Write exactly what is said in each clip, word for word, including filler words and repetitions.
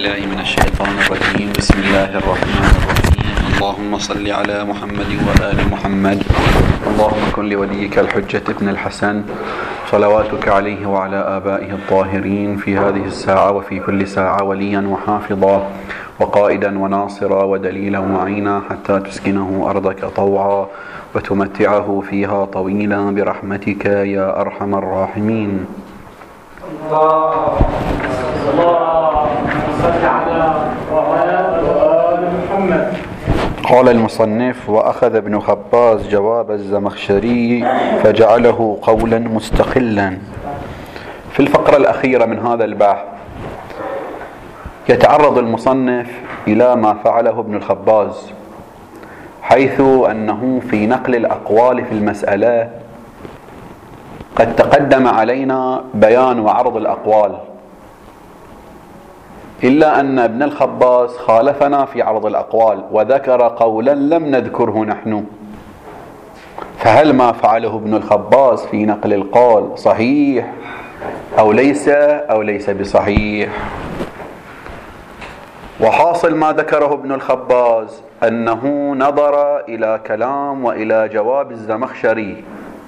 بالله من الشيطان الرجيم. بسم الله الرحمن الرحيم. اللهم صل على محمد وآل محمد. اللهم كن لوليك الحجة ابن الحسن صلواتك عليه وعلى آبائه الطاهرين في هذه الساعة وفي كل ساعة وليا وحافظا وقائدا وناصرا ودليلا وعينا حتى تسكنه أرضك طوعا وتمتعه فيها طويلا برحمتك يا أرحم الراحمين. الله صل على وعلى محمد. قال المصنف: وأخذ ابن خباز جواب الزمخشري فجعله قولا مستقلا. في الفقرة الأخيرة من هذا البحث يتعرض المصنف إلى ما فعله ابن الخباز، حيث أنه في نقل الأقوال في المسألة قد تقدم علينا بيان وعرض الأقوال، إلا أن ابن الخباز خالفنا في عرض الأقوال وذكر قولا لم نذكره نحن. فهل ما فعله ابن الخباز في نقل القول صحيح أو ليس أو ليس بصحيح؟ وحاصل ما ذكره ابن الخباز أنه نظر إلى كلام وإلى جواب الزمخشري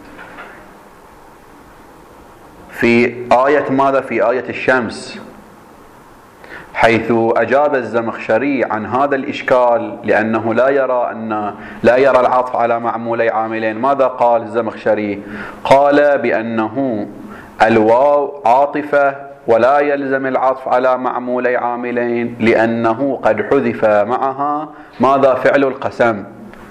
في آية ماذا؟ في آية الشمس، حيث أجاب الزمخشري عن هذا الإشكال لأنه لا يرى أن لا يرى العطف على معمولي عاملين. ماذا قال الزمخشري؟ قال بأنه الواو عاطفة ولا يلزم العطف على معمولي عاملين لأنه قد حذف معها ماذا؟ فعل القسم.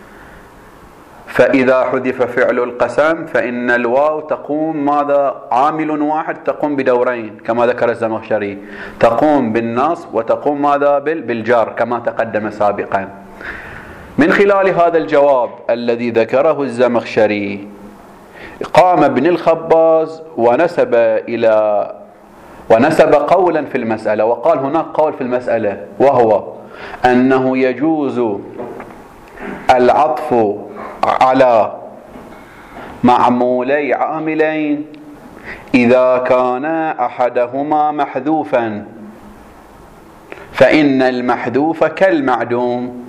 فإذا حذف فعل القسم فإن الواو تقوم ماذا؟ عامل واحد تقوم بدورين كما ذكر الزمخشري، تقوم بالنصب وتقوم ماذا؟ بالجر كما تقدم سابقا. من خلال هذا الجواب الذي ذكره الزمخشري قام ابن الخباز ونسب إلى ونسب قولا في المسألة، وقال هناك قول في المسألة وهو أنه يجوز العطف على معمولي عاملين إذا كان أحدهما محذوفا، فإن المحذوف كالمعدوم.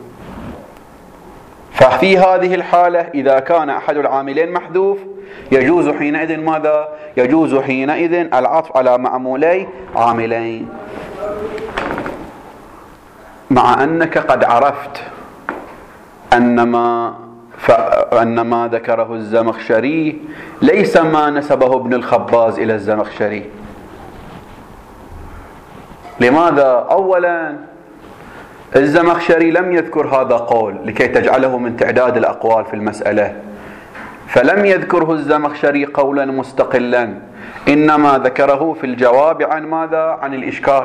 ففي هذه الحالة إذا كان أحد العاملين محذوف يجوز حينئذ ماذا؟ يجوز حينئذ العطف على معمولي عاملين. مع أنك قد عرفت أن ما فأن ما ذكره الزمخشري ليس ما نسبه ابن الخباز إلى الزمخشري. لماذا؟ أولا الزمخشري لم يذكر هذا قول لكي تجعله من تعداد الأقوال في المسألة، فلم يذكره الزمخشري قولا مستقلا، إنما ذكره في الجواب عن ماذا؟ عن الإشكال.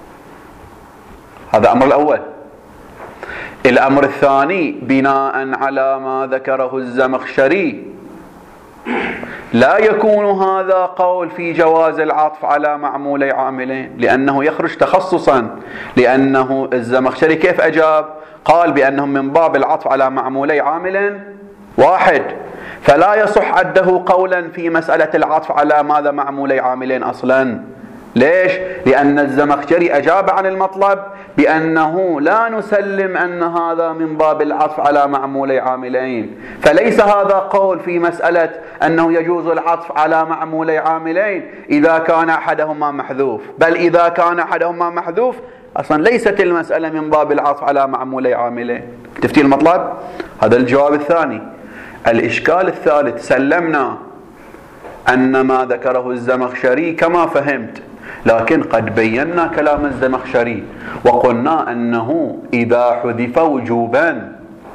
هذا أمر الأول. الأمر الثاني بناء على ما ذكره الزمخشري لا يكون هذا قول في جواز العطف على معمولي عاملين، لأنه يخرج تخصصا، لأنه الزمخشري كيف أجاب؟ قال بأنهم من باب العطف على معمولي عامل واحد، فلا يصح عده قولا في مسألة العطف على ماذا؟ معمولي عاملين أصلا. ليش؟ لأن الزمخشري أجاب عن المطلب بأنه لا نسلم أن هذا من باب العطف على معمولي عاملين، فليس هذا قول في مسألة أنه يجوز العطف على معمولي عاملين إذا كان أحدهما محذوف، بل إذا كان أحدهما محذوف أصلا ليست المسألة من باب العطف على معمولي عاملين. تفتي المطلب؟ هذا الجواب الثاني. الإشكال الثالث، سلمنا أن ما ذكره الزمخشري كما فهمت، لكن قد بينا كلام الزمخشري وقلنا أنه إذا حذف وجوبا،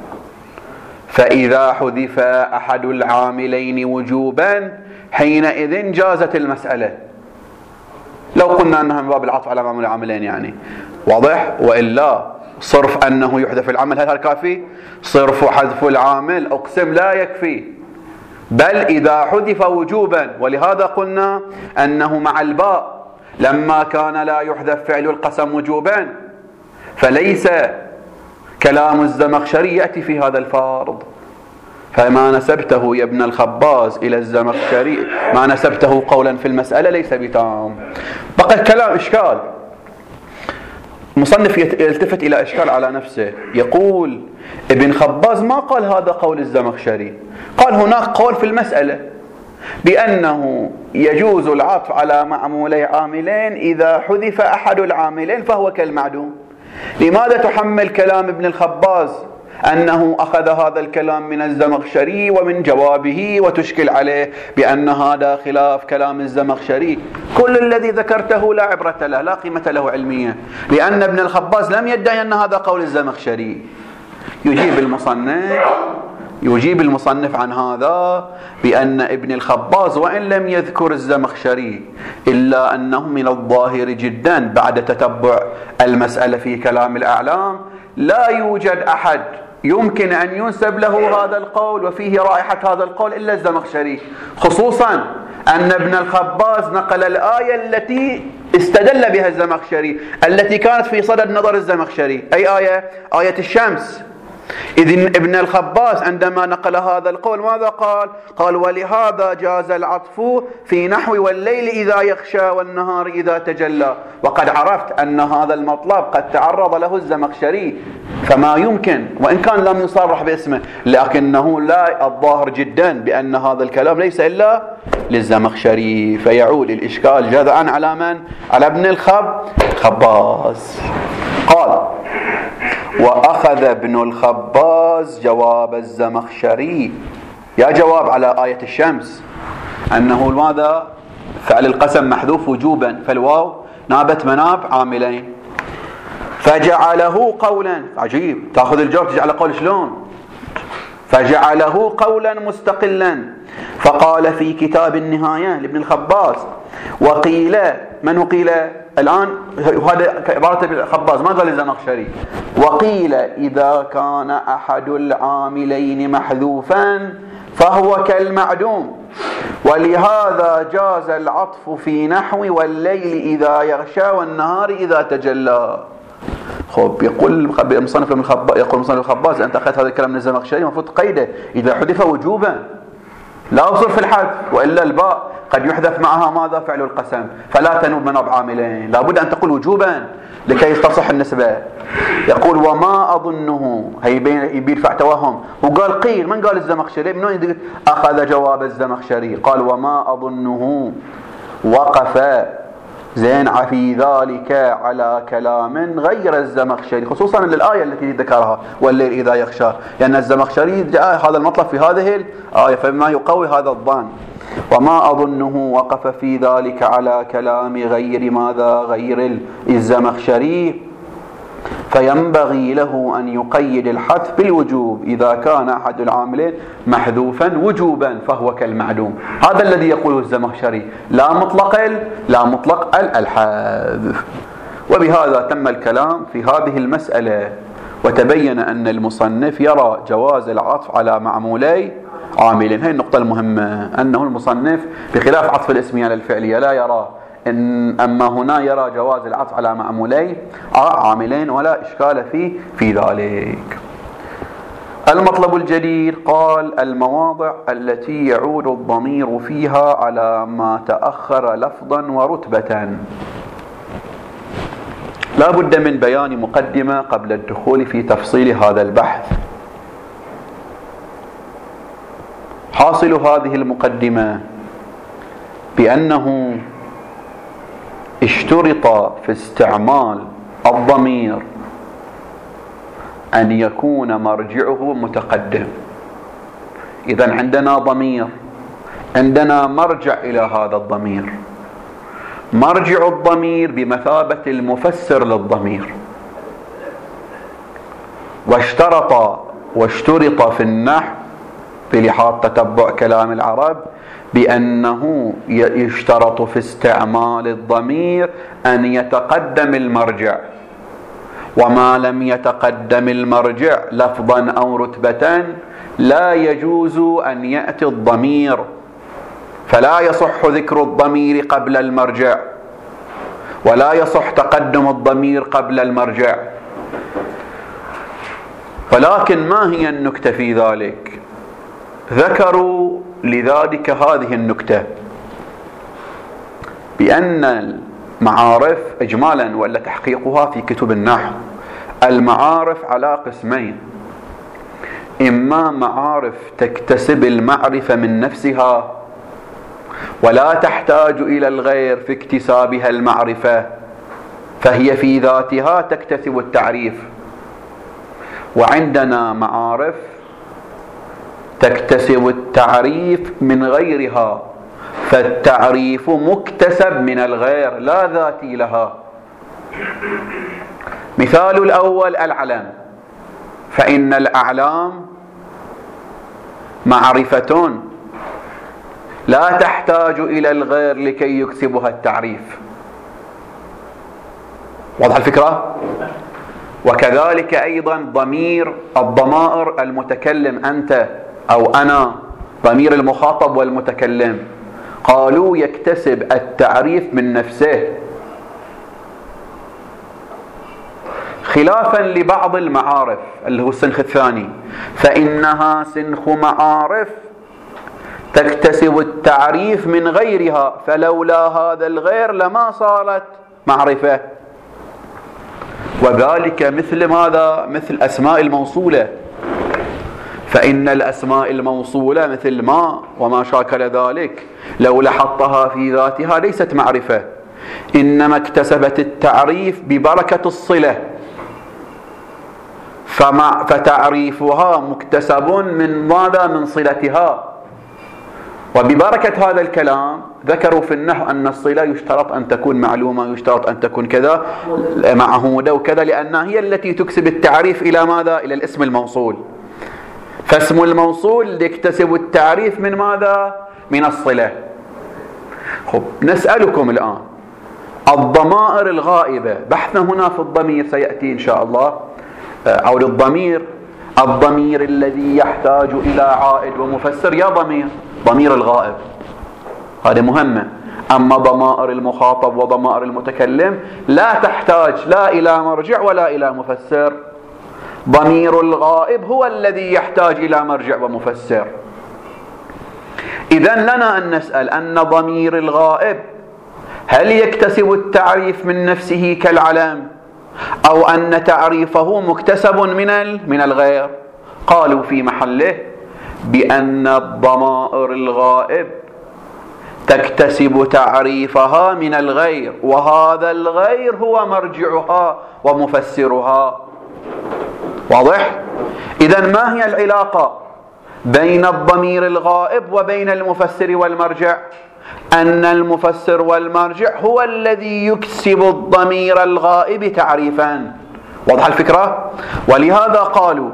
فإذا حذف أحد العاملين وجوبا حينئذ جازت المسألة، لو قلنا أنها من باب العطف على معمول العاملين يعني واضح. وإلا صرف أنه يحذف العمل هل هذا كافي؟ صرف حذف العامل أقسم لا يكفي، بل إذا حذف وجوبا. ولهذا قلنا أنه مع الباء لما كان لا يحذف فعل القسم وجوبا فليس كلام الزمخشري يأتي في هذا الفارض. فما نسبته يا ابن الخباز إلى الزمخشري، ما نسبته قولا في المسألة ليس بتام. بقى كلام إشكال. المصنف يلتفت إلى إشكال على نفسه، يقول ابن خباز ما قال هذا قول الزمخشري، قال هناك قول في المسألة بأنه يجوز العطف على معمولي عاملين إذا حذف أحد العاملين فهو كالمعدوم. لماذا تحمل كلام ابن الخباز أنه أخذ هذا الكلام من الزمخشري ومن جوابه وتشكل عليه بأن هذا خلاف كلام الزمخشري؟ كل الذي ذكرته لا عبرة له، لا قيمة له علمية، لأن ابن الخباز لم يدعي أن هذا قول الزمخشري. يجيب المصنف يجيب المصنف عن هذا بأن ابن الخباز وإن لم يذكر الزمخشري إلا أنه من الظاهر جدا بعد تتبع المسألة في كلام الأعلام لا يوجد أحد يمكن أن ينسب له هذا القول وفيه رائحة هذا القول إلا الزمخشري، خصوصا أن ابن الخباز نقل الآية التي استدل بها الزمخشري التي كانت في صدد نظر الزمخشري. أي آية؟ آية الشمس. إذن ابن الخباز عندما نقل هذا القول ماذا قال؟ قال ولهذا جاز العطف في نحو والليل إذا يخشى والنهار إذا تجلى. وقد عرفت أن هذا المطلب قد تعرض له الزمخشري، فما يمكن وإن كان لم يصرح باسمه لكنه لا الظاهر جدا بأن هذا الكلام ليس إلا للزمخشري، فيعود الإشكال جذعا على من؟ على ابن الخباز. قال وأخذ ابن الخباز جواب الزمخشري، يا جواب على آية الشمس أنه ماذا؟ فعل القسم محذوف وجوبا، فالواو نابت مناب عاملين، فجعله قولا. عجيب، تأخذ الجواب تجعل قول شلون؟ فجعله قولا مستقلا، فقال في كتاب النهاية لابن الخباز وقيل، من هو قيل الآن؟ وهذا عبارة ابن الخباز ما قال الزمخشري. وقيل إذا كان أحد العاملين محذوفا فهو كالمعدوم، ولهذا جاز العطف في نحو والليل إذا يغشى والنهار إذا تجلى. خب يقول المصنف ابن الخباز يقول المصنف الخباز أنت أخذت هذا الكلام من الزمخشري المفروض قيده إذا حذف وجوبا، لا أصل في الحذف، وإلا الباء قد يحذف معها ماذا؟ فعل القسم، فلا تنوب مناب عاملين، لابد أن تقول وجوبا لكي تصح النسبة. يقول وما أظنه، هي يبير توهم، وقال قيل، من قال الزمخشري؟ من أخذ جواب الزمخشري؟ قال وما أظنه وقف زين في ذلك على كلام غير الزمخشري، خصوصا للآية التي ذكرها والليل إذا يخشى، لأن الزمخشري جاء هذا المطلب في هذه الآية فما يقوي هذا الظن. وما أظنه وقف في ذلك على كلام غير ماذا؟ غير الزمخشري، فينبغي له أن يقيد الحذف بالوجوب إذا كان أحد العاملين محذوفا وجوبا فهو كالمعدوم. هذا الذي يقوله الزمخشري، لا مطلق لا مطلق الحذف. وبهذا تم الكلام في هذه المسألة، وتبين أن المصنف يرى جواز العطف على معمولي عاملين. هذه النقطة المهمة، أنه المصنف بخلاف عطف الاسمية على الفعلية لا يرى إن، أما هنا يرى جواز العطف على معمولي عاملين ولا إشكال فيه في ذلك. المطلب الجديد قال المواضع التي يعود الضمير فيها على ما تأخر لفظا ورتبة. لا بد من بيان مقدمة قبل الدخول في تفصيل هذا البحث. حاصل هذه المقدمة بأنه اشترط في استعمال الضمير أن يكون مرجعه متقدم. إذن عندنا ضمير، عندنا مرجع إلى هذا الضمير، مرجع الضمير بمثابة المفسر للضمير. واشترط واشترط في النحو بلحاظ تتبع كلام العرب بأنه يشترط في استعمال الضمير أن يتقدم المرجع، وما لم يتقدم المرجع لفظا أو رتبة لا يجوز أن يأتي الضمير، فلا يصح ذكر الضمير قبل المرجع، ولا يصح تقدم الضمير قبل المرجع. ولكن ما هي النكتة في ذلك؟ ذكروا لذلك هذه النكتة، بأن معارف إجمالا ولا تحقيقها في كتب النحو. المعارف على قسمين: إما معارف تكتسب المعرفة من نفسها ولا تحتاج إلى الغير في اكتسابها المعرفة، فهي في ذاتها تكتسب التعريف. وعندنا معارف تكتسب التعريف من غيرها، فالتعريف مكتسب من الغير لا ذاتي لها. مثال الأول العلم، فإن الأعلام معرفة لا تحتاج إلى الغير لكي يكسبها التعريف. واضح الفكرة؟ وكذلك أيضا ضمير الضمائر المتكلم أنت أو أنا، ضمير المخاطب والمتكلم، قالوا يكتسب التعريف من نفسه، خلافا لبعض المعارف اللي هو السنخ الثاني، فإنها سنخ معارف تكتسب التعريف من غيرها، فلولا هذا الغير لما صارت معرفة. وذلك مثل ماذا؟ مثل أسماء الموصولة، فإن الأسماء الموصولة مثل ما وما شاكل ذلك لو لاحظتها في ذاتها ليست معرفة، إنما اكتسبت التعريف ببركة الصلة، فمع فتعريفها مكتسب من ماذا؟ من صلتها. وببركة هذا الكلام ذكروا في النحو أن الصلة يشترط أن تكون معلومة، يشترط أن تكون كذا معهودة وكذا، لأنها هي التي تكسب التعريف إلى ماذا؟ إلى الاسم الموصول. فاسم الموصول يكتسب التعريف من ماذا؟ من الصلة. خب نسألكم الآن الضمائر الغائبة، بحثنا هنا في الضمير سيأتي إن شاء الله، أو للضمير، الضمير الذي يحتاج إلى عائد ومفسر يا ضمير ضمير الغائب، هذه مهمة. أما ضمائر المخاطب وضمائر المتكلم لا تحتاج لا إلى مرجع ولا إلى مفسر. ضمير الغائب هو الذي يحتاج إلى مرجع ومفسر. إذن لنا أن نسأل أن ضمير الغائب هل يكتسب التعريف من نفسه كالعلم، أو أن تعريفه مكتسب من من الغير؟ قالوا في محله بأن الضمائر الغائب تكتسب تعريفها من الغير، وهذا الغير هو مرجعها ومفسرها. واضح؟ إذن ما هي العلاقة بين الضمير الغائب وبين المفسر والمرجع؟ أن المفسر والمرجع هو الذي يكسب الضمير الغائب تعريفا. واضح الفكرة؟ ولهذا قالوا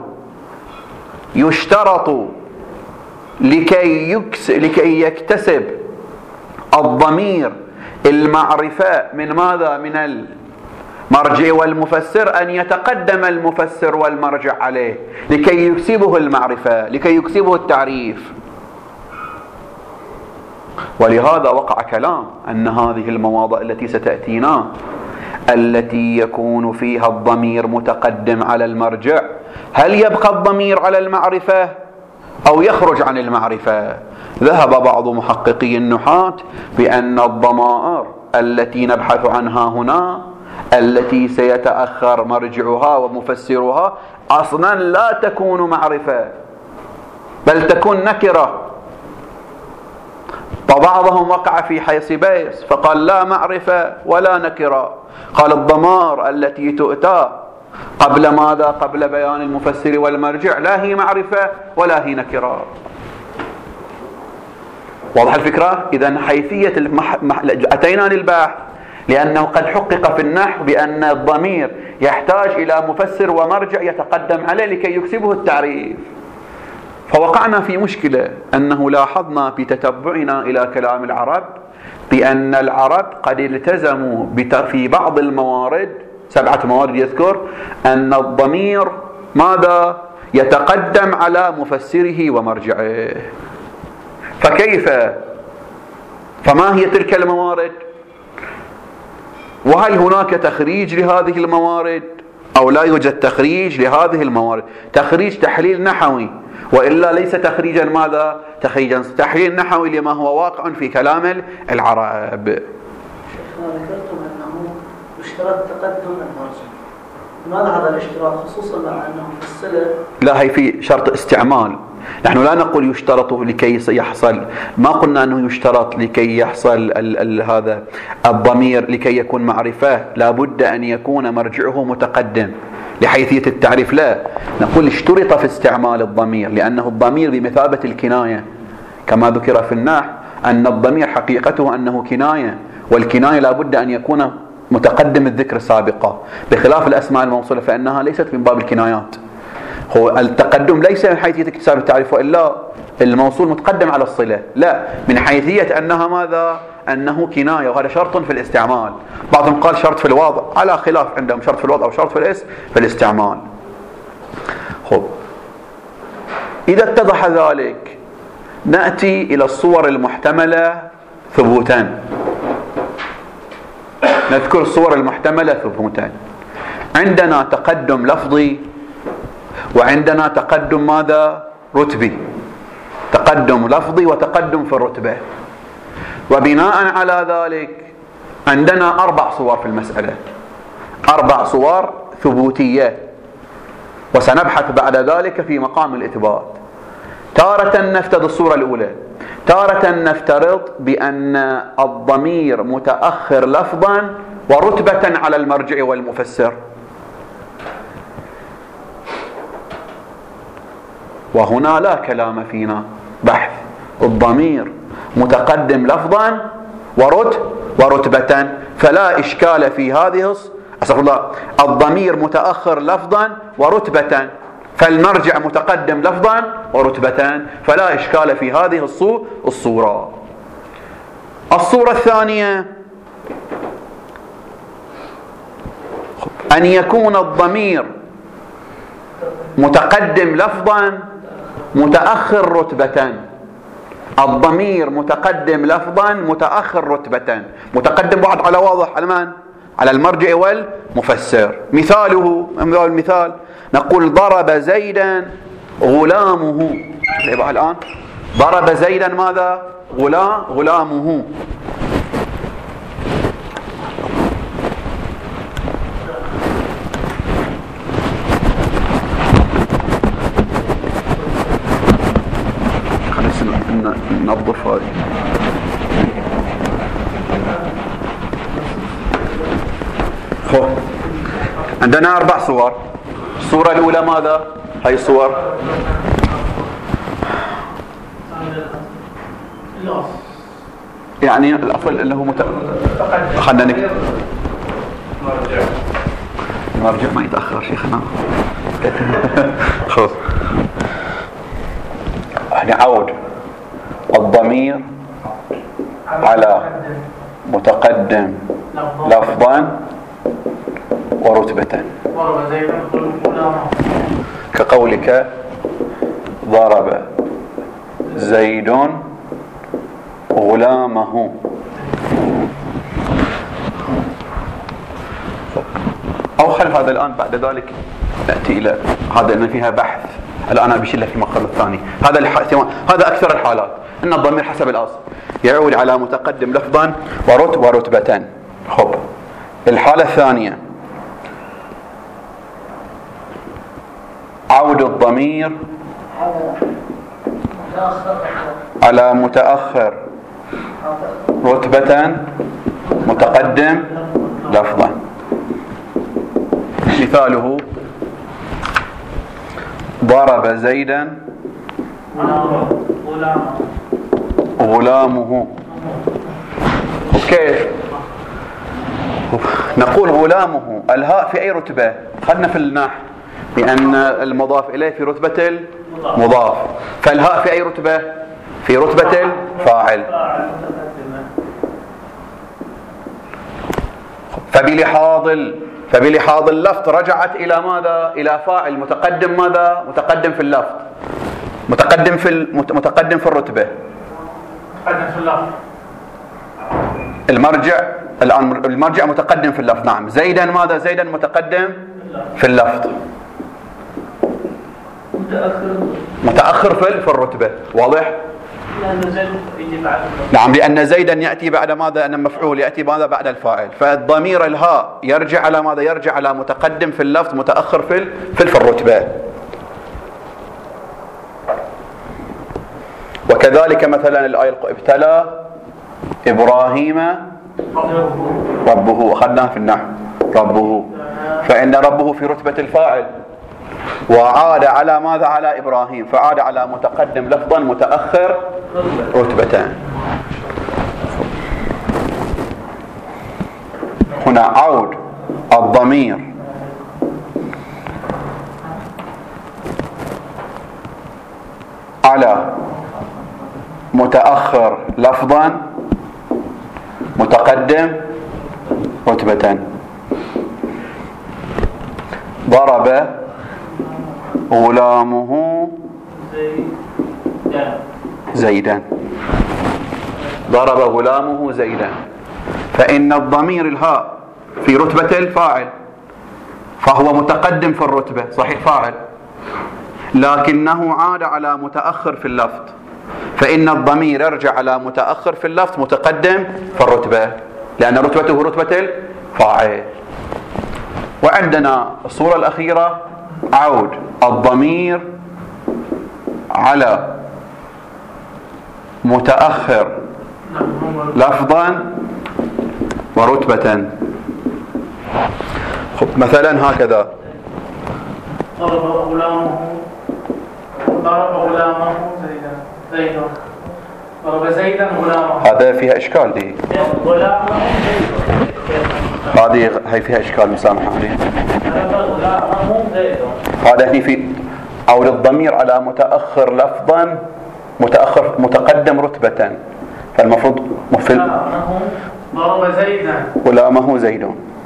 يشترط لكي, يكس لكي يكتسب الضمير المعرفة من ماذا؟ من المرجع والمفسر، أن يتقدم المفسر والمرجع عليه لكي يكسبه المعرفة، لكي يكسبه التعريف. ولهذا وقع كلام أن هذه المواضع التي ستأتينا التي يكون فيها الضمير متقدم على المرجع، هل يبقى الضمير على المعرفة أو يخرج عن المعرفة؟ ذهب بعض محققي النحاة بأن الضمائر التي نبحث عنها هنا التي سيتأخر مرجعها ومفسرها أصلا لا تكون معرفة بل تكون نكرة. وبعضهم وقع في حيصبيس فقال لا معرفة ولا نكرة، قال الضمائر التي تؤتى قبل ماذا؟ قبل بيان المفسر والمرجع لا هي معرفة ولا هي نكرة. واضح الفكرة؟ إذن حيثية المح... أتينا للبحث لأنه قد حقق في النحو بأن الضمير يحتاج إلى مفسر ومرجع يتقدم عليه لكي يكسبه التعريف. فوقعنا في مشكلة أنه لاحظنا بتتبعنا إلى كلام العرب بأن العرب قد التزموا في بعض الموارد، سبعة موارد يذكر، أن الضمير ماذا؟ يتقدم على مفسره ومرجعه. فكيف؟ فما هي تلك الموارد؟ وهل هناك تخريج لهذه الموارد أو لا يوجد تخريج لهذه الموارد؟ تخريج تحليل نحوي، وإلا ليس تخريجا ماذا؟ تخريجا تحليل نحوي لما هو واقع في كلام العرب. ذكرتم اشترط تقدم المرجع. لماذا هذا الاشتراط خصوصا مع أنه في الصلة؟ لا، هي في شرط استعمال. نحن لا نقول يشترط لكي يحصل، ما قلنا أنه يشترط لكي يحصل ال ال هذا الضمير لكي يكون معرفة لابد أن يكون مرجعه متقدم لحيثية التعريف. لا، نقول اشترط في استعمال الضمير لأنه الضمير بمثابة الكناية، كما ذكر في النحو أن الضمير حقيقته أنه كناية، والكناية لابد أن يكون متقدم الذكر سابقا، بخلاف الأسماء الموصولة فإنها ليست من باب الكنايات. هو التقدم ليس من حيثية اكتساب التعريف وإلا الموصول متقدم على الصلة، لا، من حيثية أنها ماذا؟ أنه كناية، وهذا شرط في الاستعمال. بعضهم قال شرط في الوضع، على خلاف عندهم شرط في الوضع أو شرط في الاسم في الاستعمال. خب، إذا اتضح ذلك نأتي إلى الصور المحتملة ثبوتا. نذكر الصور المحتملة ثبوتا. عندنا تقدم لفظي وعندنا تقدم ماذا؟ رتبي. تقدم لفظي وتقدم في الرتبة. وبناء على ذلك عندنا أربع صور في المسألة، أربع صور ثبوتية، وسنبحث بعد ذلك في مقام الإثبات. تارة نفترض الصورة الأولى، تارة نفترض بأن الضمير متأخر لفظا ورتبة على المرجع والمفسر، وهنا لا كلام فينا بحث. الضمير متقدم لفظا ورت ورتبة، فلا إشكال في هذه. أستغفر الله، الضمير متأخر لفظا ورتبة، فالمرجع متقدم لفظا ورتبة، فلا إشكال في هذه الصورة. الصورة الثانية أن يكون الضمير متقدم لفظا متأخر رتبة. الضمير متقدم لفظا متأخر رتبة، متقدم بعد على واضح على من؟ على المرجع والمفسر. مثاله، المثال نقول ضرب زيدا غلامه. يبقى الآن ضرب زيدا ماذا؟ غلام غلامه. خلينا ننظف هذه. عندنا أربع صور. الصورة الأولى ماذا؟ هاي الصور يعني الأصل اللي هو مت... خلنا نكتب المرجع ما يتأخر شيخنا. خذ نعود الضمير على متقدم لفظا ورتبة، كقولك ضرب زيد غلامه. أو خلف هذا الآن، بعد ذلك نأتي إلى هذا أن فيها بحث. الآن بشيله في المقام الثاني. هذا الح... هذا أكثر الحالات أن الضمير حسب الأصل يعود على متقدم لفظا ورت ورتبة. خب، الحالة الثانية عود الضمير على متأخر رتبة متقدم لفظا. مثاله ضرب زيدا غلامه. وكيف نقول غلامه؟ الهاء في أي رتبة؟ خلنا في النحو لأن المضاف إليه في رتبة المضاف، فالهاء في أي رتبة؟ في رتبة الفاعل. فبلحاظ فبلحاظ اللفظ رجعت إلى ماذا؟ إلى فاعل متقدم ماذا؟ متقدم في اللفظ، متقدم في متقدم في الرتبة، متقدم في اللفظ. المرجع الآن المرجع متقدم في اللفظ. نعم، زيدا ماذا؟ زيدا متقدم في اللفظ، متأخر في في الرتبة. واضح؟ نعم، لأن زيدا يأتي بعد ماذا؟ أن مفعول يأتي ماذا؟ بعد الفاعل. فالضمير الهاء يرجع على ماذا؟ يرجع على متقدم في اللفظ متأخر في في الرتبة. وكذلك مثلا الآية ابتلى إبراهيم ربه، أخذناه في النحو ربه، فإن ربه في رتبة الفاعل، وعاد على ماذا؟ على إبراهيم، فعاد على متقدم لفظا متأخر رتبتان. هنا عود الضمير على متأخر لفظا متقدم رتبة. ضرب غلامه زيدا، ضرب غلامه زيدا، فإن الضمير الهاء في رتبة الفاعل، فهو متقدم في الرتبة، صحيح فاعل، لكنه عاد على متأخر في اللفظ، فإن الضمير يرجع على متأخر في اللفظ متقدم في الرتبة، لأن رتبته رتبة الفاعل. وعندنا الصورة الأخيرة عود الضمير على متأخر لفظا ورتبة. خب مثلا هكذا ضرب غلامه ضرب غلامه زيدا زيدا ضرب زيدا غلامه. هذا فيها إشكال، دي غلامه هذه هي فيها إشكال، مسامحة عليها. ضرب غلامه زيدا، هذا هني في عود الضمير على متأخر لفظا متأخر متقدم رتبة، فالمفروض مفل ضرب زيدا غلامه زيد،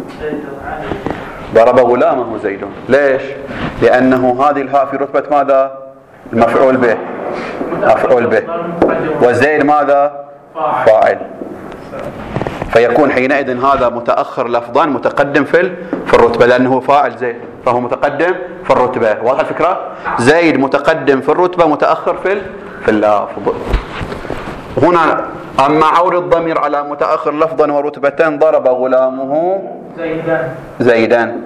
ضرب غلامه زيد. ليش؟ لأنه هذه الهاء في رتبة ماذا؟ المفعول به، مفعول به، وزيد ماذا؟ فاعل، فيكون حينئذ هذا متأخر لفظا متقدم في في الرتبة، لأنه فاعل زيد فهو متقدم في الرتبة. واضح الفكرة؟ زيد متقدم في الرتبة متأخر في في اللفظ. هنا أما عود الضمير على متأخر لفظا ورتبة، ضرب غلامه زيدا زيدا،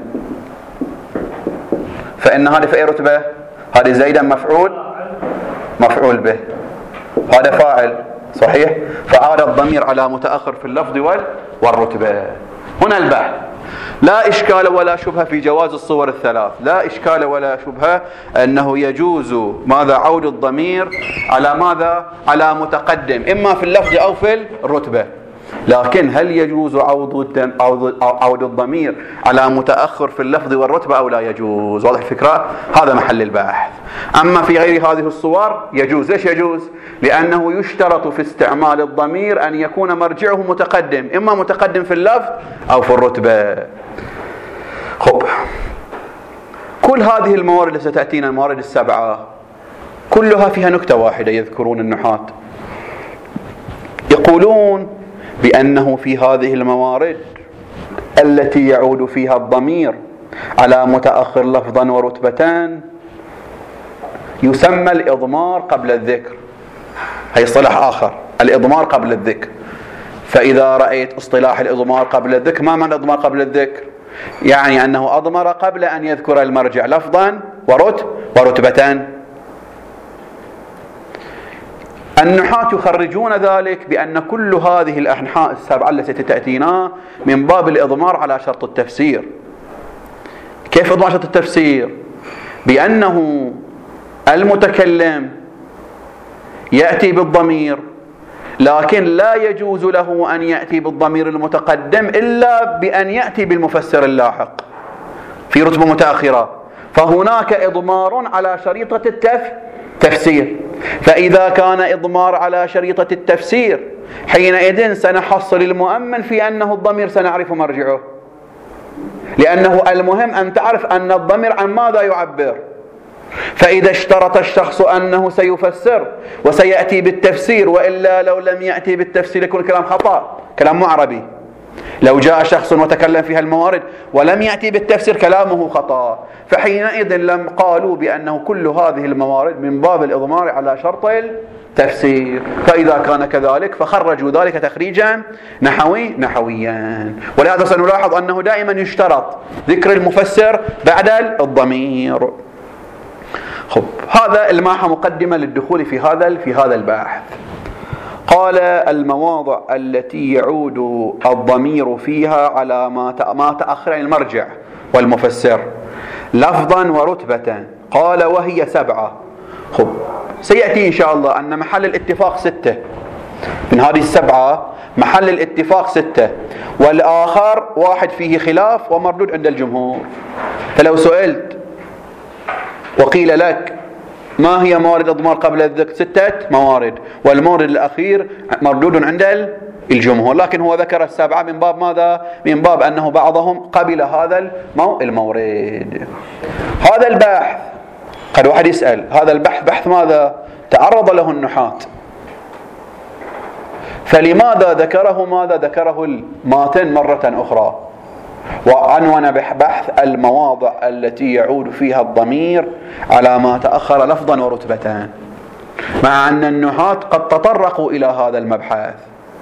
فإن هذه في أي رتبة؟ هذه زيدا مفعول مفعول به، هذا فاعل، صحيح؟ فعاد الضمير على متأخر في اللفظ والرتبة. هنا البحث، لا إشكال ولا شبهة في جواز الصور الثلاث، لا إشكال ولا شبهة أنه يجوز ماذا؟ عود الضمير على ماذا؟ على متقدم، إما في اللفظ أو في الرتبة. لكن هل يجوز عود عود الضمير على متأخر في اللفظ والرتبة أو لا يجوز؟ واضح الفكرة؟ هذا محل البحث. أما في غير هذه الصور يجوز. ليش يجوز؟ لأنه يشترط في استعمال الضمير أن يكون مرجعه متقدم، إما متقدم في اللفظ أو في الرتبة. خب، كل هذه الموارد التي ستأتينا، الموارد السبعة، كلها فيها نكتة واحدة يذكرون النحاة، يقولون بأنه في هذه الموارد التي يعود فيها الضمير على متأخر لفظا ورتبتان يسمى الإضمار قبل الذكر. هي اصطلاح آخر، الإضمار قبل الذكر. فإذا رأيت اصطلاح الإضمار قبل الذكر، ما معنى الإضمار قبل الذكر؟ يعني أنه أضمر قبل أن يذكر المرجع لفظا ورت ورتبتان. النحاة يخرجون ذلك بأن كل هذه الأنحاء السبعة التي تأتينا من باب الإضمار على شرط التفسير. كيف إضمار شرط التفسير؟ بأنه المتكلم يأتي بالضمير، لكن لا يجوز له أن يأتي بالضمير المتقدم إلا بأن يأتي بالمفسر اللاحق في رتبة متأخرة، فهناك إضمار على شريطة التفسير. فإذا كان إضمار على شريطة التفسير، حينئذ سنحصل المؤمن في أنه الضمير سنعرف مرجعه، لأنه المهم أن تعرف أن الضمير عن ماذا يعبر. فإذا اشترط الشخص أنه سيفسر وسيأتي بالتفسير، وإلا لو لم يأتي بالتفسير يكون كلام خطأ، كلام مو عربي. لو جاء شخص وتكلم في هالموارد ولم يأتي بالتفسير كلامه خطأ، فحينئذ لم قالوا بأنه كل هذه الموارد من باب الإضمار على شرط التفسير. فإذا كان كذلك فخرجوا ذلك تخريجا نحوي نحويا. ولهذا سنلاحظ أنه دائما يشترط ذكر المفسر بعد الضمير. خب، هذا الماحة مقدمة للدخول في هذا في هذا البحث. قال: المواضع التي يعود الضمير فيها على ما ما تأخر المرجع والمفسر لفظا ورتبة. قال: وهي سبعة. خب، سيأتي إن شاء الله أن محل الاتفاق ستة. من هذه السبعة محل الاتفاق ستة، والآخر واحد فيه خلاف ومردود عند الجمهور. فلو سئلت وقيل لك ما هي موارد الإضمار قبل الذكر؟ ستة موارد، والمورد الأخير مردود عند الجمهور، لكن هو ذكر السبعة من باب ماذا؟ من باب أنه بعضهم قبل هذا المورد. هذا البحث قد واحد يسأل: هذا البحث بحث ماذا؟ تعرض له النحاة، فلماذا ذكره ماذا؟ ذكره الماتن مرة أخرى، وعنون بحث المواضع التي يعود فيها الضمير على ما تأخر لفظا ورتبة، مع أن النحاة قد تطرقوا إلى هذا المبحث.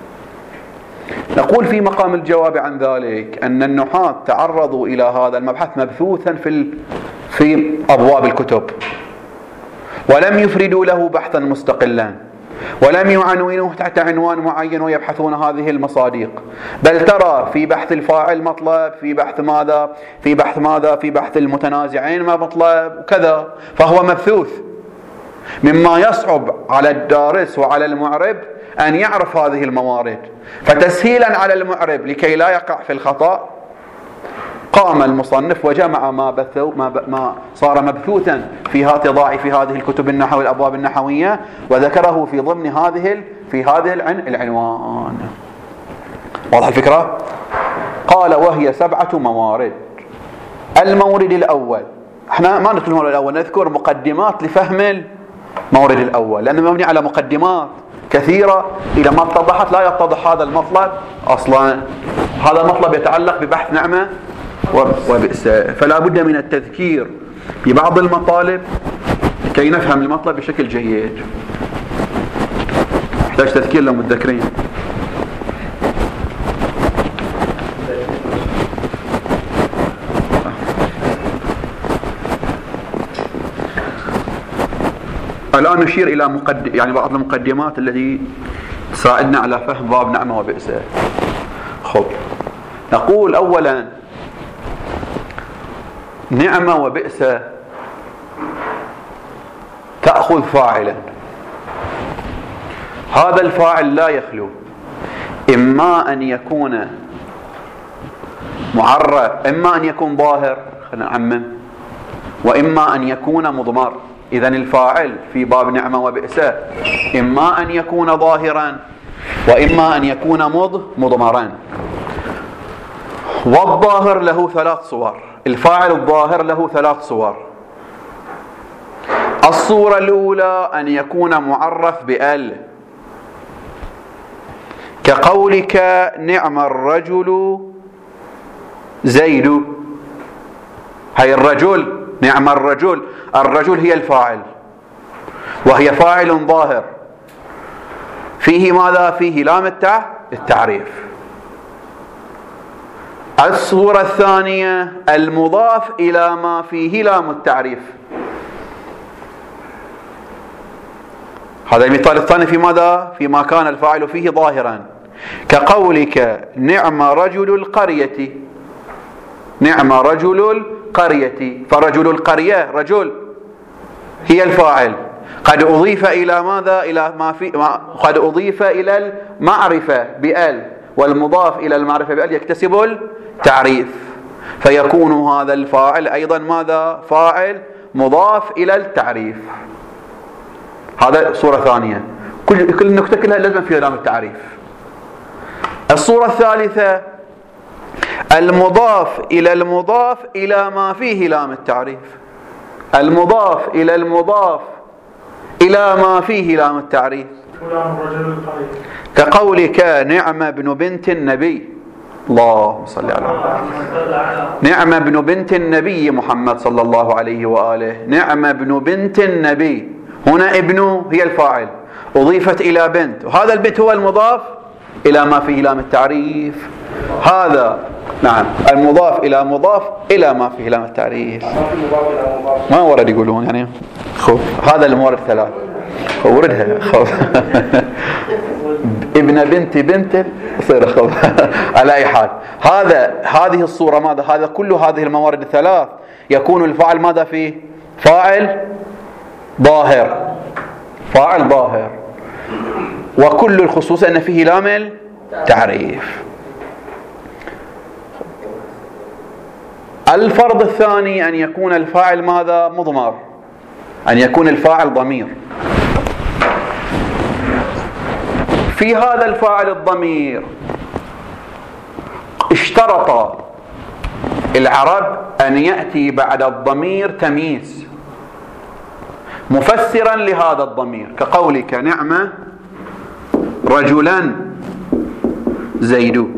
نقول في مقام الجواب عن ذلك أن النحاة تعرضوا إلى هذا المبحث مبثوثا في في أبواب الكتب، ولم يفردوا له بحثا مستقلا، ولم يعنونوه تحت عنوان معين ويبحثون هذه المصادق، بل ترى في بحث الفاعل مطلب، في بحث ماذا؟ في بحث ماذا؟ في بحث المتنازعين ما مطلب وكذا. فهو مبثوث، مما يصعب على الدارس وعلى المعرب أن يعرف هذه الموارد. فتسهيلا على المعرب لكي لا يقع في الخطأ، قام المصنف وجمع ما بثو ما, ما صار مبثوثا في هذه في هذه الكتب النحو والابواب النحويه، وذكره في ضمن هذه في هذه العنوان. واضح الفكره؟ قال: وهي سبعه موارد. المورد الاول، احنا ما نذكر المورد الاول، نذكر مقدمات لفهم المورد الاول، لانه مبني على مقدمات كثيره اذا ما اتضحت لا يتضح هذا المطلب اصلا. هذا المطلب يتعلق ببحث نعمه وبئس، فلا بد من التذكير ببعض المطالب كي نفهم المطلب بشكل جيد. يحتاج تذكير لو متذكرين. الآن نشير إلى مقدم يعني بعض المقدمات التي تساعدنا على فهم باب نعمة وبئس. خب، نقول أولا: نعمة وبئس تأخذ فاعلا. هذا الفاعل لا يخلو إما أن يكون معرف، إما أن يكون ظاهر، خلينا نعمم، وإما أن يكون مضمر. إذن الفاعل في باب نعمة وبئس إما أن يكون ظاهرا وإما أن يكون مضمرا. والظاهر له ثلاث صور. الفاعل الظاهر له ثلاث صور. الصورة الأولى أن يكون معرف بأل، كقولك: نعم الرجل زيد. هي الرجل، نعم الرجل، الرجل هي الفاعل، وهي فاعل ظاهر فيه ماذا؟ فيه لام التعريف. الصورة الثانية المضاف إلى ما فيه لام التعريف. هذا المثال الثاني في ماذا؟ فيما كان الفاعل فيه ظاهرا، كقولك: نعم رجل القرية. نعم رجل القرية، فرجل القرية رجل هي الفاعل، قد أضيف إلى ماذا؟ إلى ما في ما قد أضيف إلى المعرفة بأل، والمضاف إلى المعرفة بأل يكتسب التعريف، فيكون هذا الفاعل أيضا ماذا؟ فاعل مضاف إلى التعريف. هذا صورة ثانية، كل كل نكتة كلها لازم فيها لام التعريف. الصورة الثالثة المضاف إلى المضاف إلى ما فيه لام التعريف. المضاف إلى المضاف إلى ما فيه لام التعريف، كقولك: نعم ابن بنت النبي. اللهم صل على محمد. نعم ابن بنت النبي محمد صلى الله عليه وآله. نعم ابن بنت النبي، هنا ابن هي الفاعل أضيفت إلى بنت، وهذا البنت هو المضاف إلى ما فيه لام التعريف. هذا نعم المضاف إلى مضاف إلى ما فيه لام التعريف. ما ورد يقولون يعني خب هذا المورد ثلاث وردها خب ابن بنت بنت يصير خب على أي حال. هذا هذه الصورة ماذا؟ هذا كل هذه الموارد الثلاث يكون الفاعل ماذا فيه؟ فاعل ظاهر، فاعل ظاهر، وكل الخصوص أن فيه لام التعريف. الفرض الثاني أن يكون الفاعل ماذا؟ مضمر، أن يكون الفاعل ضمير. في هذا الفاعل الضمير اشترط العرب أن يأتي بعد الضمير تمييز مفسرا لهذا الضمير، كقولك نعم رجلا زيد.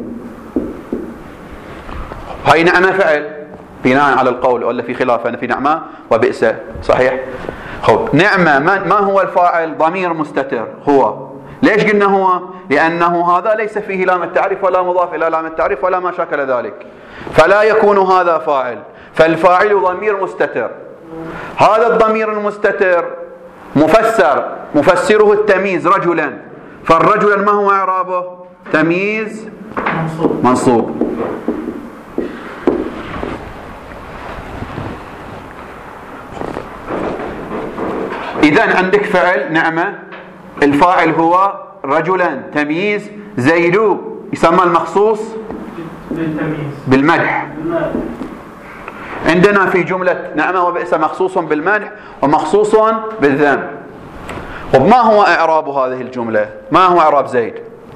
هاي نعمة فعل بناء على القول، ولا في خلاف أن في نعمة وبئس صحيح. خب نعمة ما هو الفاعل؟ ضمير مستتر هو. ليش قلنا هو؟ لأنه هذا ليس فيه لام التعريف ولا مضاف إلى لام التعريف ولا ما شاكل ذلك، فلا يكون هذا فاعل، فالفاعل ضمير مستتر. هذا الضمير المستتر مفسر مفسره التمييز رجلا، فالرجلا ما هو إعرابه؟ تمييز منصوب, منصوب. إذن عندك فعل نعمة، الفاعل هو رجلا تمييز، زيد يسمى المخصوص بالمدح. عندنا في جملة نعمة وبئس مخصوص بالمدح ومخصوص بالذم. وما هو إعراب هذه الجملة؟ ما هو إعراب زيد؟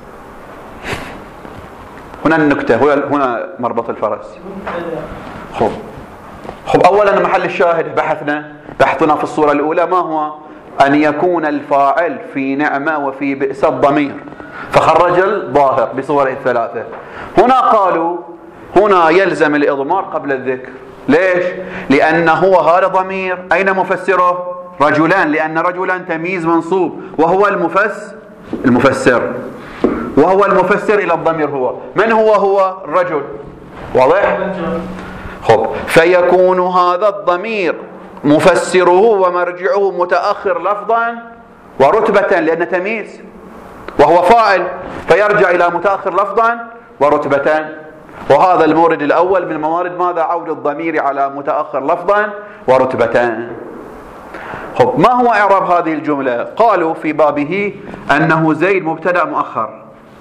هنا النكتة، هنا مربط الفرس. خب خب أولا محل الشاهد بحثنا بحثنا في الصورة الأولى ما هو؟ أن يكون الفاعل في نعمة وفي بئس الضمير، فخرج الظاهر بصوره الثلاثة. هنا قالوا هنا يلزم الإضمار قبل الذكر. ليش؟ لأن هو هذا ضمير أين مفسره؟ رجلان، لأن رجلا تمييز منصوب وهو المفس المفسر وهو المفسر إلى الضمير. هو من هو؟ هو الرجل. واضح؟ خب فيكون هذا الضمير مفسره ومرجعه متأخر لفظا ورتبة، لأن تمييز وهو فاعل فيرجع إلى متأخر لفظا ورتبة. وهذا المورد الأول من موارد ماذا؟ عود الضمير على متأخر لفظا ورتبة. خب ما هو إعراب هذه الجملة؟ قالوا في بابه أنه زيد مبتدأ مؤخر،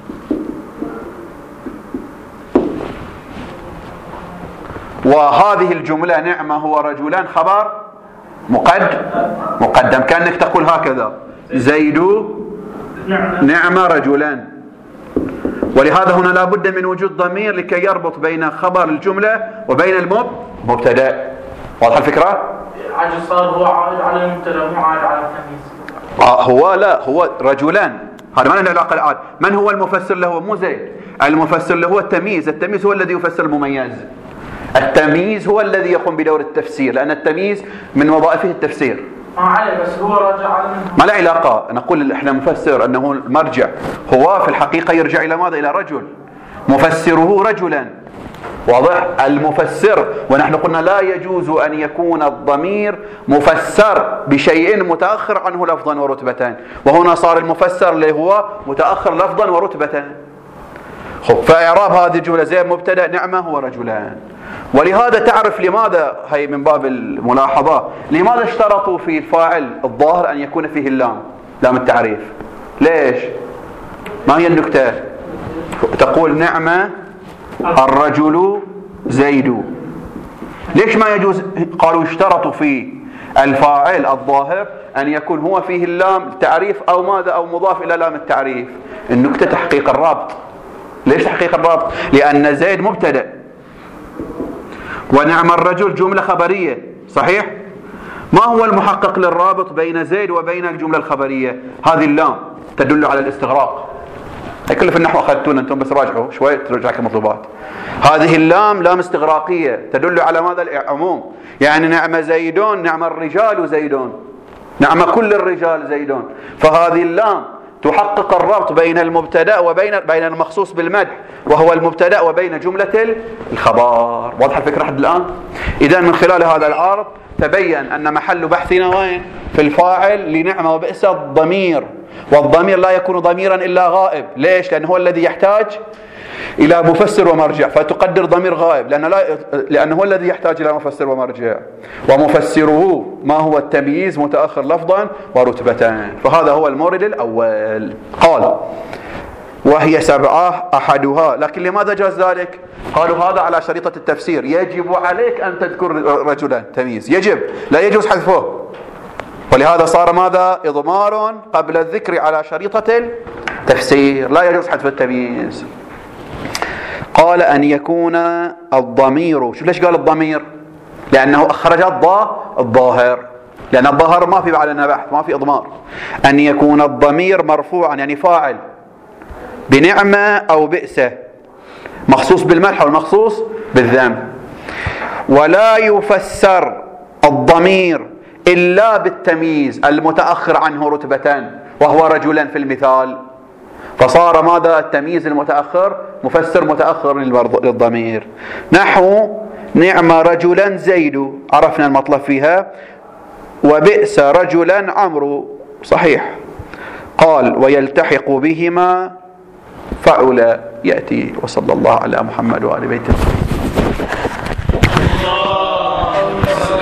وهذه الجملة نعمة هو رجلان خبر مقدم مقدم كأنك تقول هكذا زيد نعمة رجلان. ولهذا هنا لا بد من وجود ضمير لكي يربط بين خبر الجملة وبين المبتدأ. واضح الفكرة؟ عجز صار هو عائد على المبتدأ مو عائد على التمييز. آه هو لا هو رجلان، هذا ما له علاقة الآن. من هو المفسر له؟ مو زيد، المفسر له هو التمييز. التمييز هو الذي يفسر المميز، التمييز هو الذي يقوم بدور التفسير، لأن التمييز من وظائفه التفسير. ما عليه بس هو رجع على ما له علاقة. نقول احنا مفسر أنه المرجع هو في الحقيقة يرجع إلى ماذا؟ إلى رجل، مفسره رجلا. واضح؟ المفسر. ونحن قلنا لا يجوز أن يكون الضمير مفسر بشيء متأخر عنه لفظا ورتبة، وهنا صار المفسر اللي هو متأخر لفظا ورتبة. خب فإعراب هذه الجملة زي مبتدأ نعمة هو رجلان. ولهذا تعرف لماذا، هي من باب الملاحظة، لماذا اشترطوا في الفاعل الظاهر أن يكون فيه اللام لام التعريف؟ ليش؟ ما هي النكتة؟ تقول نعمة الرجل زيد، ليش ما يجوز؟ قالوا اشترطوا في الفاعل الظاهر أن يكون هو فيه اللام التعريف أو ماذا أو مضاف إلى لام التعريف. النكتة تحقيق الرابط. ليش تحقيق الرابط؟ لأن زيد مبتدأ ونعم الرجل جملة خبرية صحيح؟ ما هو المحقق للرابط بين زيد وبين الجملة الخبرية؟ هذه اللام تدل على الاستغراق. هي كله في النحو أخذتون أنتم، بس راجعوا شوي ترجع لك المطلوبات. هذه اللام لام استغراقية تدل على ماذا؟ العموم. يعني نعم زيدون، نعم الرجال زيدون، نعم كل الرجال زيدون. فهذه اللام تحقق الربط بين المبتدأ وبين بين المخصوص بالمدح وهو المبتدأ وبين جملة الخبر. واضح الفكرة لحد الآن؟ إذا من خلال هذا العرض تبين أن محل بحثنا وين؟ في الفاعل لنعم وبئس الضمير، والضمير لا يكون ضميرا إلا غائب. ليش؟ لأنه هو الذي يحتاج إلى مفسر ومرجع، فتقدر ضمير غائب لأنه, لا لأنه هو الذي يحتاج إلى مفسر ومرجع، ومفسره ما هو التمييز متأخر لفظا ورتبتان. فهذا هو المورد الأول. قال وهي سبعة أحدها، لكن لماذا جاز ذلك؟ قالوا هذا على شريطة التفسير، يجب عليك أن تذكر رجلا تمييز، يجب، لا يجوز حذفه، ولهذا صار ماذا؟ إضمار قبل الذكر على شريطة التفسير، لا يجوز حذف التمييز. قال أن يكون الضمير، شو ليش قال الضمير؟ لأنه أخرج الضاء الظاهر، لأن الظاهر ما في بعدنا بحث، ما في إضمار. أن يكون الضمير مرفوعا يعني فاعل بنعمة أو بئسة، مخصوص بالمدح والمخصوص بالذم، ولا يفسر الضمير إلا بالتمييز المتأخر عنه رتبة وهو رجلا في المثال. فصار ماذا؟ التمييز المتأخر مفسر متأخر للضمير. نحو نعم رجلا زيد، عرفنا المطلب فيها، وبئس رجلا عمرو، صحيح. قال ويلتحق بهما فعل يأتي. وصلى الله على محمد وآل بيته.